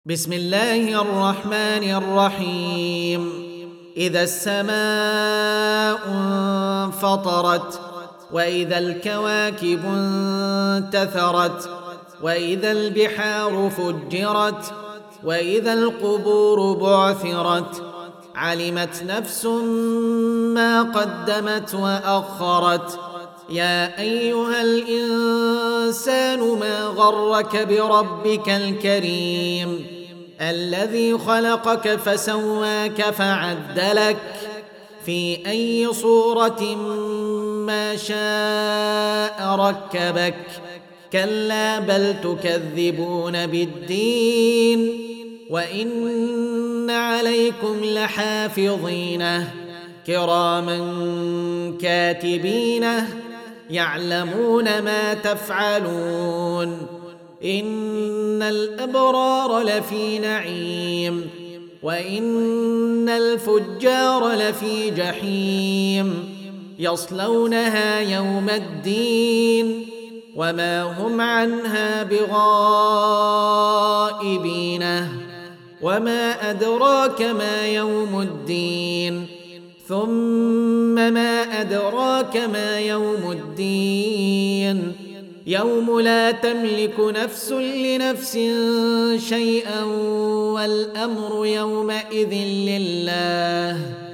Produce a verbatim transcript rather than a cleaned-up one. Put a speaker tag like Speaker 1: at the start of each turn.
Speaker 1: بسم الله الرحمن الرحيم. إذا السماء انفطرت، وإذا الكواكب انتثرت، وإذا البحار فجرت، وإذا القبور بعثرت، علمت نفس ما قدمت وأخرت. يا أيها الإنسان ما غرك بربك الكريم الذي خلقك فسواك فعدلك في أي صورة ما شاء ركبك. كلا بل تكذبون بالدين، وإن عليكم لحافظين كراما كاتبين يعلمون ما تفعلون. إن الأبرار لفي نعيم، وإن الفجار لفي جحيم، يصلونها يوم الدين وما هم عنها بغائبين. وما أدراك ما يوم الدين، ثم ما أدراك ما يوم الدين. يوم لا تملك نفس لنفس شيئا والأمر يومئذ لله.